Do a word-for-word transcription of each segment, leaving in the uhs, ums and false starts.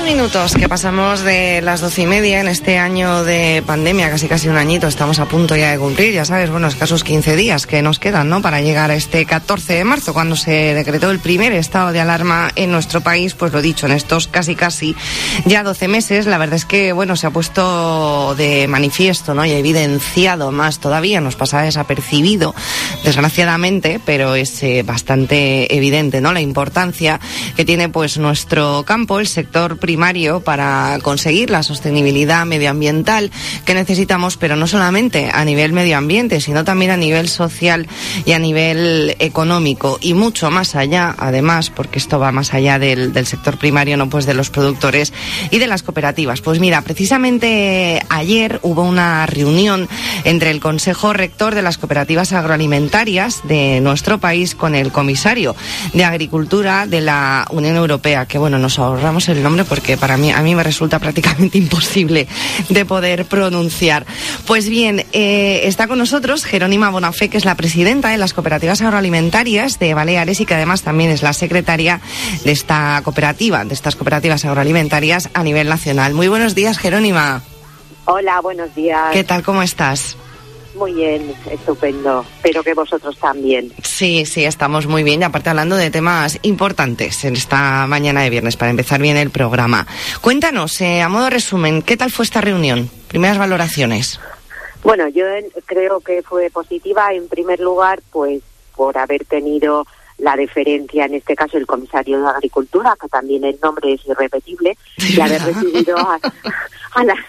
minutos que pasamos de las doce y media en este año de pandemia, casi casi un añito, estamos a punto ya de cumplir, ya sabes, bueno, escasos quince días que nos quedan, ¿no?, para llegar a este catorce de marzo, cuando se decretó el primer estado de alarma en nuestro país. Pues lo dicho, en estos casi casi ya doce meses, la verdad es que, bueno, se ha puesto de manifiesto, ¿no?, y evidenciado más todavía, nos pasa desapercibido, desgraciadamente, pero es eh, bastante evidente, ¿no?, la importancia que tiene pues nuestro campo, el sector primario, para conseguir la sostenibilidad medioambiental que necesitamos, pero no solamente a nivel medio ambiente, sino también a nivel social y a nivel económico, y mucho más allá, además, porque esto va más allá del, del sector primario, no pues de los productores y de las cooperativas. Pues mira, precisamente ayer hubo una reunión entre el Consejo Rector de las Cooperativas Agroalimentarias de nuestro país con el comisario de Agricultura de la Unión Europea, que bueno, nos ahorramos el nombre porque para mí, a mí me resulta prácticamente imposible de poder pronunciar. Pues bien, eh, está con nosotros Jerónima Bonafé, que es la presidenta de las Cooperativas Agroalimentarias de Baleares y que además también es la secretaria de esta cooperativa, de estas cooperativas agroalimentarias a nivel nacional. Muy buenos días, Jerónima. Hola, buenos días. ¿Qué tal, cómo estás? Muy bien, estupendo. Espero que vosotros también. Sí, sí, estamos muy bien. Y aparte hablando de temas importantes en esta mañana de viernes, para empezar bien el programa. Cuéntanos, eh, a modo resumen, ¿qué tal fue esta reunión? Primeras valoraciones. Bueno, yo creo que fue positiva, en primer lugar, pues por haber tenido la deferencia, en este caso el comisario de Agricultura, que también el nombre es irrepetible, de haber recibido a, a las...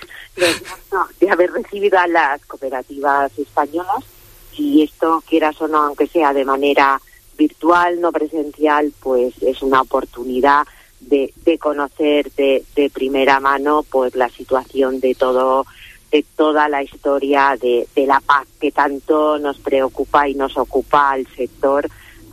No, de haber recibido a las cooperativas españolas, y esto, quieras o no, aunque sea de manera virtual, no presencial, pues es una oportunidad de, de conocer de, de primera mano pues la situación de todo, de toda la historia de, de la P A C, que tanto nos preocupa y nos ocupa al sector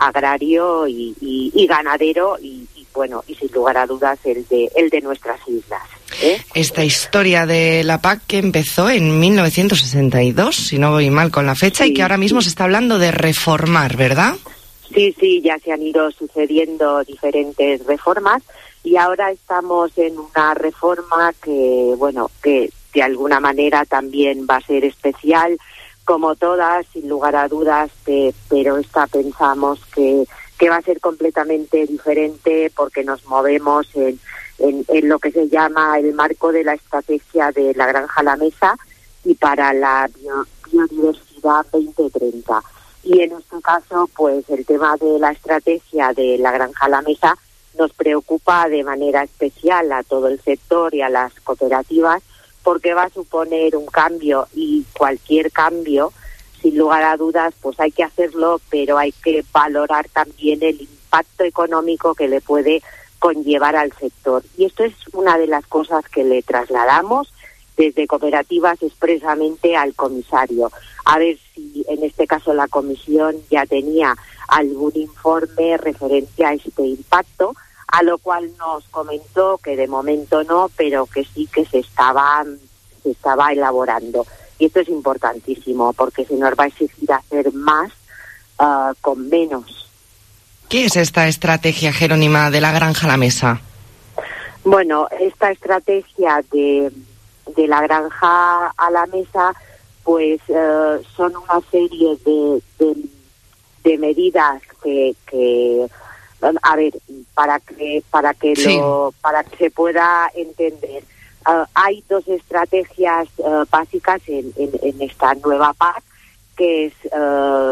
agrario y, y, y ganadero y, y bueno, y sin lugar a dudas el de el de nuestras islas. ¿Eh? Esta historia de la P A C que empezó en mil novecientos sesenta y dos, si no voy mal con la fecha, sí, y que ahora mismo sí se está hablando de reformar, ¿verdad? Sí, sí, ya se han ido sucediendo diferentes reformas y ahora estamos en una reforma que, bueno, que de alguna manera también va a ser especial, como todas, sin lugar a dudas, de, pero esta pensamos que, que va a ser completamente diferente porque nos movemos en En, en lo que se llama el marco de la estrategia de la granja a la mesa y para la bio, biodiversidad veinte treinta. Y en este caso, pues el tema de la estrategia de la granja a la mesa nos preocupa de manera especial a todo el sector y a las cooperativas, porque va a suponer un cambio, y cualquier cambio, sin lugar a dudas, pues hay que hacerlo, pero hay que valorar también el impacto económico que le puede conllevar al sector. Y esto es una de las cosas que le trasladamos desde cooperativas expresamente al comisario. A ver si en este caso la comisión ya tenía algún informe referente a este impacto, a lo cual nos comentó que de momento no, pero que sí que se estaba, se estaba elaborando. Y esto es importantísimo porque se nos va a exigir hacer más uh, con menos. ¿Qué es esta estrategia, Jerónima, de la granja a la mesa? Bueno, esta estrategia de, de la granja a la mesa, pues uh, son una serie de, de, de medidas que, que, a ver, para que para que sí. lo para que se pueda entender. Uh, hay dos estrategias uh, básicas en, en, en esta nueva P A C, que es uh,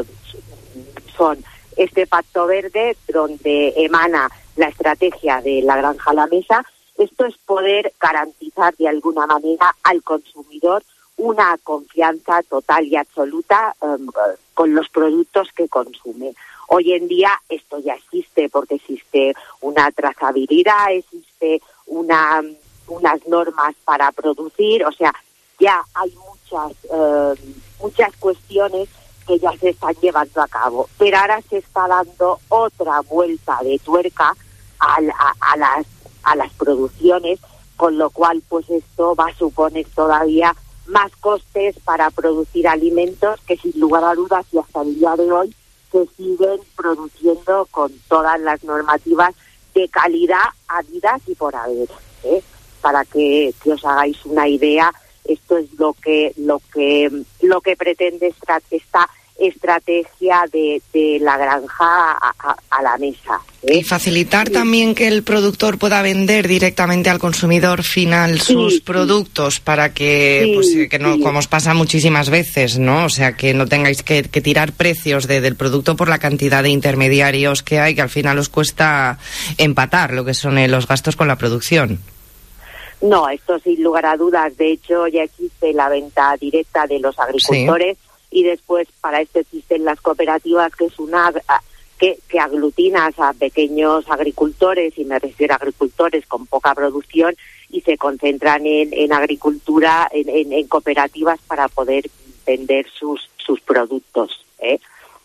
son este Pacto Verde, donde emana la estrategia de la granja a la mesa. Esto es poder garantizar de alguna manera al consumidor una confianza total y absoluta um, con los productos que consume. Hoy en día esto ya existe porque existe una trazabilidad, existe una unas normas para producir, o sea, ya hay muchas uh, muchas cuestiones que ya se están llevando a cabo, pero ahora se está dando otra vuelta de tuerca a, a, a las a las producciones, con lo cual pues esto va a suponer todavía más costes para producir alimentos que sin lugar a dudas y hasta el día de hoy se siguen produciendo con todas las normativas de calidad habidas y por haber, ¿eh? para que, que os hagáis una idea, esto es lo que lo que lo que pretende esta, esta estrategia de, de la granja a, a, a la mesa, ¿eh? Y facilitar sí. también que el productor pueda vender directamente al consumidor final sus sí, productos sí. para que, sí, pues, que no, sí. como os pasa muchísimas veces, ¿no? O sea, que no tengáis que, que tirar precios de, del producto por la cantidad de intermediarios que hay, que al final os cuesta empatar lo que son eh, los gastos con la producción. No, esto sin lugar a dudas. De hecho, ya existe la venta directa de los agricultores. Sí. Y después para esto existen las cooperativas, que es una que, que aglutinas a pequeños agricultores, y me refiero a agricultores con poca producción, y se concentran en, en agricultura, en, en, en cooperativas para poder vender sus, sus productos, ¿eh?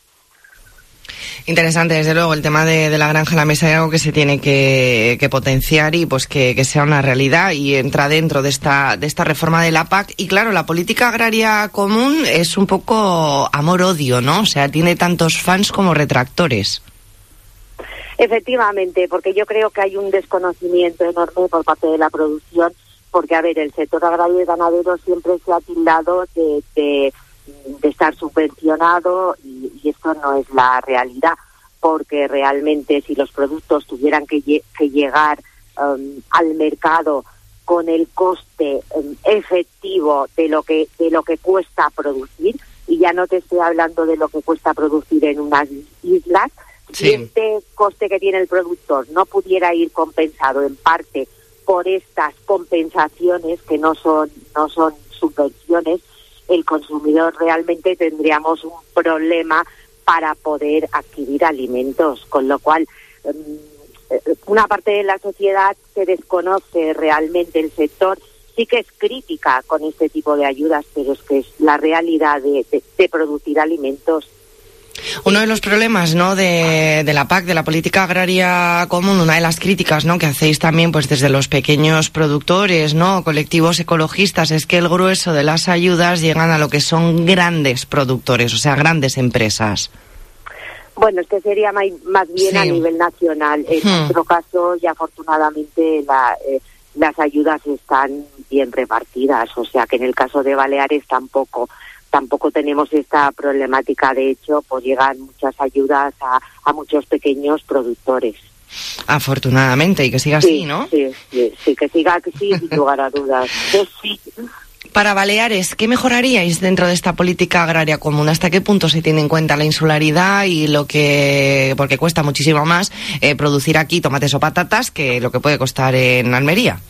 Interesante, desde luego, el tema de, de la granja a la mesa es algo que se tiene que, que potenciar y pues que, que sea una realidad y entra dentro de esta de esta reforma de la P A C. Y claro, la política agraria común es un poco amor-odio, ¿no? O sea, tiene tantos fans como retractores. Efectivamente, porque yo creo que hay un desconocimiento enorme por parte de la producción, porque, a ver, el sector agrario y ganadero siempre se ha tildado de... de de estar subvencionado y, y esto no es la realidad, porque realmente si los productos tuvieran que, lle- que llegar um, al mercado con el coste um, efectivo de lo que de lo que cuesta producir, y ya no te estoy hablando de lo que cuesta producir en unas islas, sí. si este coste que tiene el productor no pudiera ir compensado en parte por estas compensaciones que no son no son subvenciones, el consumidor realmente tendríamos un problema para poder adquirir alimentos, con lo cual una parte de la sociedad se desconoce realmente el sector, sí que es crítica con este tipo de ayudas, pero es que es la realidad de, de, de producir alimentos. Uno de los problemas, ¿no?, de, de la P A C, de la política agraria común, una de las críticas, ¿no?, que hacéis también pues desde los pequeños productores, ¿no?, colectivos ecologistas, es que el grueso de las ayudas llegan a lo que son grandes productores, o sea, grandes empresas. Bueno, es que sería más, más bien sí. a nivel nacional. En hmm. nuestro caso, y afortunadamente, la, eh, las ayudas están bien repartidas, o sea que en el caso de Baleares tampoco. Tampoco tenemos esta problemática. De hecho, pues llegan muchas ayudas a, a muchos pequeños productores. Afortunadamente, y que siga sí, así, ¿no? Sí, sí, sí, que siga así, sin lugar a dudas. Sí. Para Baleares, ¿qué mejoraríais dentro de esta política agraria común? ¿Hasta qué punto se tiene en cuenta la insularidad y lo que, porque cuesta muchísimo más eh, producir aquí tomates o patatas que lo que puede costar en Almería?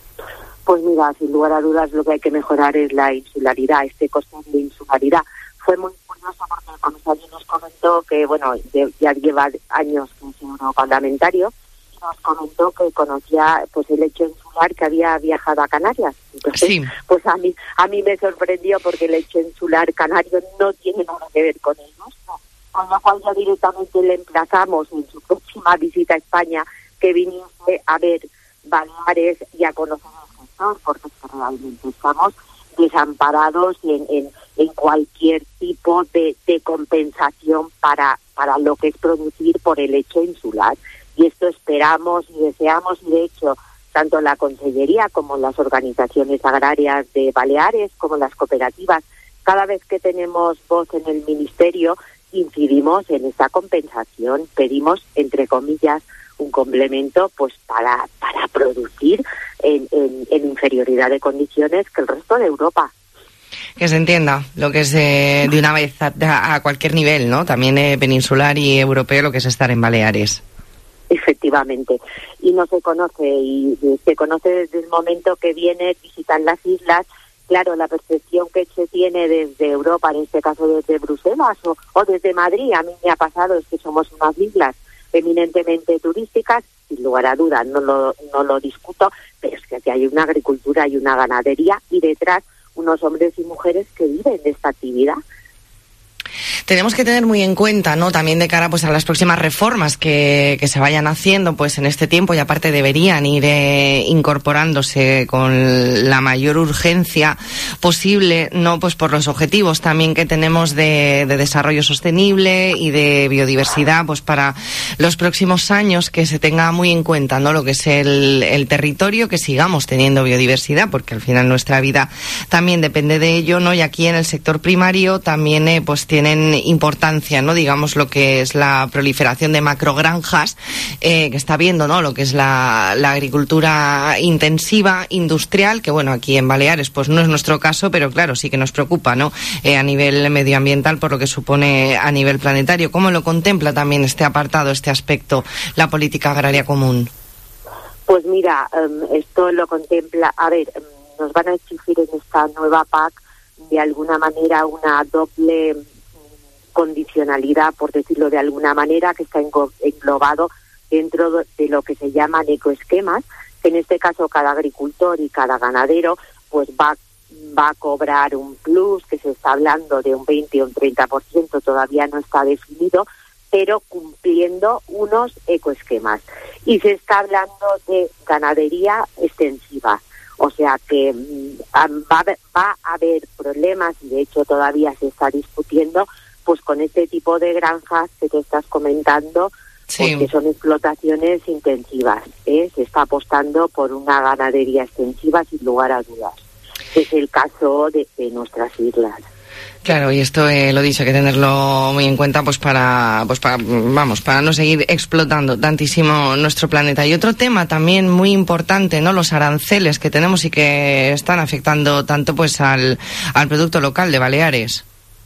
Pues mira, sin lugar a dudas lo que hay que mejorar es la insularidad, este coste de insularidad. Fue muy curioso porque el comisario nos comentó que, bueno, ya lleva años que es europarlamentario, nos comentó que conocía pues el lecho insular que había viajado a Canarias. Entonces, sí. pues a mí a mí me sorprendió porque el lecho insular canario no tiene nada que ver con el nuestro. Con lo cual ya directamente le emplazamos en su próxima visita a España que viniese a ver Baleares y a conocer el sector, porque realmente estamos desamparados en, en, en cualquier tipo de, de compensación para, para lo que es producir por el lecho insular. Y esto esperamos y deseamos, y de hecho, tanto la Consellería como las organizaciones agrarias de Baleares, como las cooperativas, cada vez que tenemos voz en el Ministerio, incidimos en esta compensación, pedimos, entre comillas, un complemento pues para para producir en, en, en inferioridad de condiciones que el resto de Europa. Que se entienda lo que es eh, de una vez a, a cualquier nivel, ¿no? También eh, peninsular y europeo, lo que es estar en Baleares. Efectivamente, y no se conoce, y se conoce desde el momento que viene, visitan las islas. Claro, la percepción que se tiene desde Europa, en este caso desde Bruselas o, o desde Madrid, a mí me ha pasado, es que somos unas islas eminentemente turísticas, sin lugar a dudas, no lo, no lo discuto, pero es que aquí hay una agricultura y una ganadería y detrás unos hombres y mujeres que viven de esta actividad. tenemos que tener muy en cuenta, ¿no? También de cara pues a las próximas reformas que, que se vayan haciendo pues en este tiempo, y aparte deberían ir eh, incorporándose con la mayor urgencia posible, ¿no? Pues por los objetivos también que tenemos de, de desarrollo sostenible y de biodiversidad, pues para los próximos años, que se tenga muy en cuenta, ¿no? Lo que es el, el territorio, que sigamos teniendo biodiversidad, porque al final nuestra vida también depende de ello, ¿no? Y aquí en el sector primario también eh, pues tienen importancia, ¿no? Digamos lo que es la proliferación de macrogranjas eh, que está viendo, ¿no? Lo que es la, la agricultura intensiva, industrial, que bueno, aquí en Baleares pues no es nuestro caso, pero claro, sí que nos preocupa, ¿no? Eh, a nivel medioambiental, por lo que supone a nivel planetario. ¿Cómo lo contempla también este apartado, este aspecto, la política agraria común? Pues mira, um, esto lo contempla, a ver, um, nos van a exigir en esta nueva P A C de alguna manera una doble condicionalidad, por decirlo de alguna manera, que está englobado dentro de lo que se llaman ecoesquemas, que en este caso cada agricultor y cada ganadero pues va, va a cobrar un plus, que se está hablando de un veinte o un treinta por ciento, todavía no está definido, pero cumpliendo unos ecoesquemas. Y se está hablando de ganadería extensiva. O sea que um, va, va a haber problemas, y de hecho todavía se está discutiendo, pues con este tipo de granjas que te estás comentando, sí, porque son explotaciones intensivas, ¿eh? Se está apostando por una ganadería extensiva sin lugar a dudas. Es el caso de, de nuestras islas. Claro, y esto eh, lo dicho, hay que tenerlo muy en cuenta pues para pues para vamos, para no seguir explotando tantísimo nuestro planeta. Y otro tema también muy importante, ¿no? Los aranceles que tenemos y que están afectando tanto pues al al producto local de Baleares.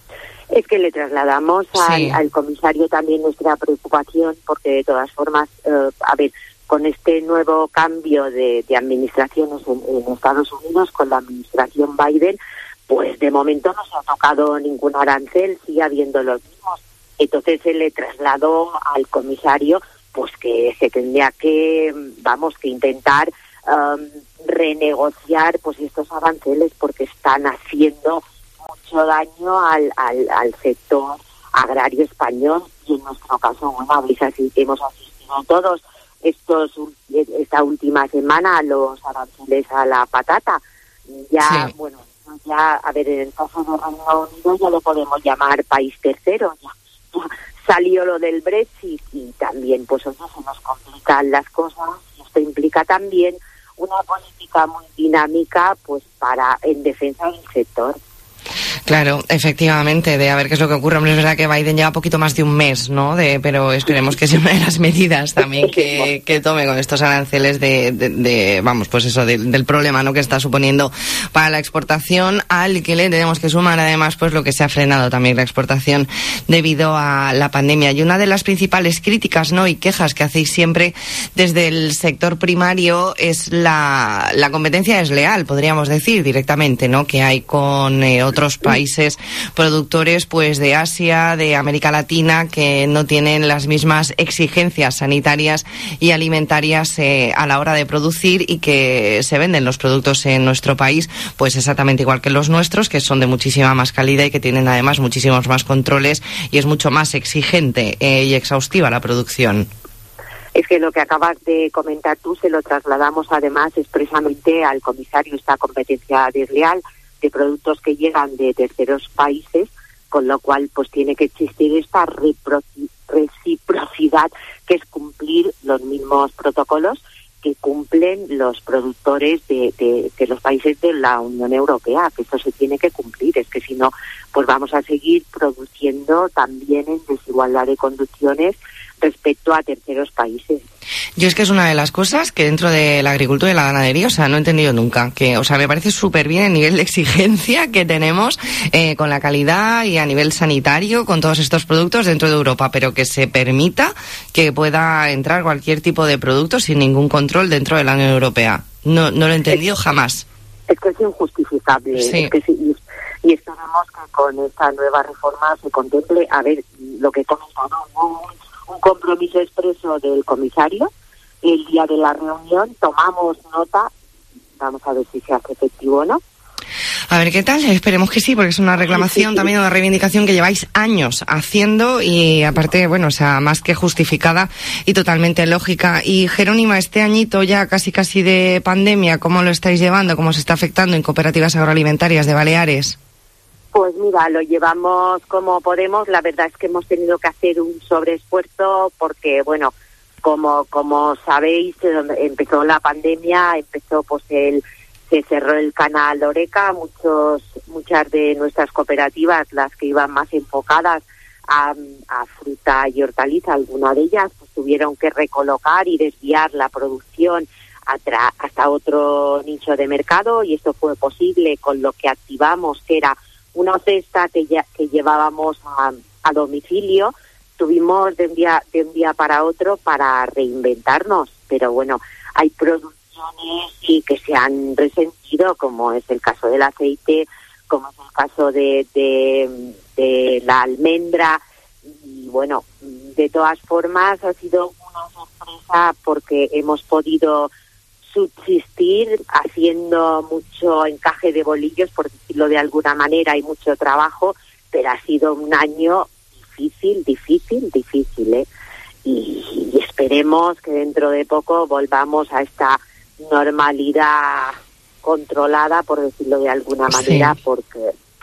Es que le trasladamos al, sí. al comisario también nuestra preocupación, porque de todas formas, eh, a ver, con este nuevo cambio de, de administraciones en, en Estados Unidos, con la administración Biden, pues de momento no se ha tocado ningún arancel, sigue habiendo los mismos. Entonces se le trasladó al comisario pues que se tendría que, vamos, que intentar um, renegociar pues estos aranceles, porque están haciendo mucho daño al, al, al sector agrario español, y en nuestro caso, bueno, habéis así, hemos asistido todos estos esta última semana a los aranceles a la patata. Ya, sí. bueno, ya, a ver, en el caso de Reino Unido ya lo podemos llamar país tercero, ya, ya salió lo del Brexit, y también, pues, oye, se nos complican las cosas, y esto implica también una política muy dinámica, pues, para, en defensa del sector. Claro, efectivamente, de a ver qué es lo que ocurre. Hombre, es verdad que Biden lleva poquito más de un mes, ¿no? De, pero esperemos que sea una de las medidas también que, que tome con estos aranceles de, de, de vamos, pues eso, de, del problema, ¿no? Que está suponiendo para la exportación, al que le tenemos que sumar además pues lo que se ha frenado también la exportación debido a la pandemia. Y una de las principales críticas, ¿no? Y quejas que hacéis siempre desde el sector primario es la, la competencia desleal, podríamos decir directamente, ¿no? Que hay con eh, otros países países productores pues de Asia, de América Latina, que no tienen las mismas exigencias sanitarias y alimentarias eh, a la hora de producir, y que se venden los productos en nuestro país pues exactamente igual que los nuestros, que son de muchísima más calidad y que tienen además muchísimos más controles, y es mucho más exigente eh, y exhaustiva la producción. Es que lo que acabas de comentar tú se lo trasladamos además expresamente al comisario, esta competencia desleal de productos que llegan de terceros países, con lo cual pues tiene que existir esta reciprocidad, que es cumplir los mismos protocolos que cumplen los productores de, de, de los países de la Unión Europea, que esto se tiene que cumplir, es que si no, pues vamos a seguir produciendo también en desigualdad de condiciones respecto a terceros países. Yo es que es una de las cosas que dentro de la agricultura y la ganadería, o sea, no he entendido nunca, que, o sea, me parece súper bien el nivel de exigencia que tenemos eh, con la calidad y a nivel sanitario con todos estos productos dentro de Europa, pero que se permita que pueda entrar cualquier tipo de producto sin ningún control dentro de la Unión Europea. No, no lo he entendido es, jamás. Es que es injustificable. Sí. Es que sí, y esperamos que con esta nueva reforma se contemple, a ver, lo que comentaba, un, un compromiso expreso del comisario. El día de la reunión tomamos nota, vamos a ver si se hace efectivo o no. A ver qué tal, esperemos que sí, porque es una reclamación, también una reivindicación que lleváis años haciendo y aparte, bueno, o sea, más que justificada y totalmente lógica. Y Jerónima, este añito ya casi casi de pandemia, ¿cómo lo estáis llevando? ¿Cómo se está afectando en cooperativas agroalimentarias de Baleares? Pues mira, lo llevamos como podemos. La verdad es que hemos tenido que hacer un sobreesfuerzo porque, bueno, como como sabéis, empezó la pandemia, empezó pues el se cerró el canal Horeca, muchos muchas de nuestras cooperativas, las que iban más enfocadas a, a fruta y hortaliza, algunas de ellas pues tuvieron que recolocar y desviar la producción atra- hasta otro nicho de mercado, y esto fue posible con lo que activamos, que era una cesta que ya que llevábamos a, a domicilio. Tuvimos de un día de un día para otro para reinventarnos, pero bueno, hay productos y que se han resentido, como es el caso del aceite, como es el caso de, de, de la almendra, y bueno, de todas formas ha sido una sorpresa porque hemos podido subsistir haciendo mucho encaje de bolillos, por decirlo de alguna manera, y mucho trabajo, pero ha sido un año difícil, difícil, difícil, ¿eh? Y, y esperemos que dentro de poco volvamos a esta normalidad controlada, por decirlo de alguna manera, sí. Porque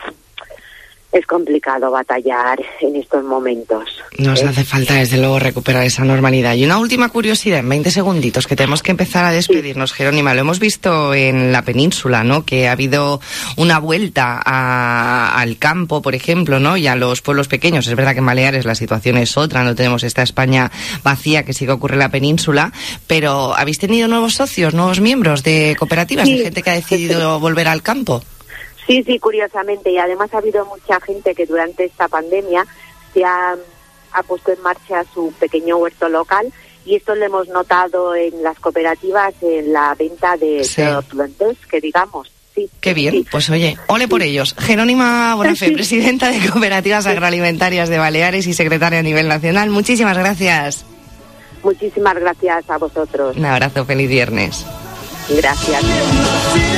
es complicado batallar en estos momentos. Nos ¿eh? hace falta, desde luego, recuperar esa normalidad. Y una última curiosidad, en veinte segunditos, que tenemos que empezar a despedirnos, sí. Jerónima. Lo hemos visto en la península, ¿no? Que ha habido una vuelta a, al campo, por ejemplo, ¿no? Y a los pueblos pequeños. Es verdad que en Baleares la situación es otra, no tenemos esta España vacía que sí que ocurre en la península, pero ¿habéis tenido nuevos socios, nuevos miembros de cooperativas, sí. de gente que ha decidido volver al campo? Sí, sí, curiosamente, y además ha habido mucha gente que durante esta pandemia se ha, ha puesto en marcha su pequeño huerto local, y esto lo hemos notado en las cooperativas, en la venta de, sí. de plantas, que digamos. Sí, Qué bien, sí. Pues oye, ole por ellos. Jerónima Bonafé, sí. presidenta de Cooperativas Agroalimentarias de Baleares y secretaria a nivel nacional, muchísimas gracias. Muchísimas gracias a vosotros. Un abrazo, feliz viernes. Gracias.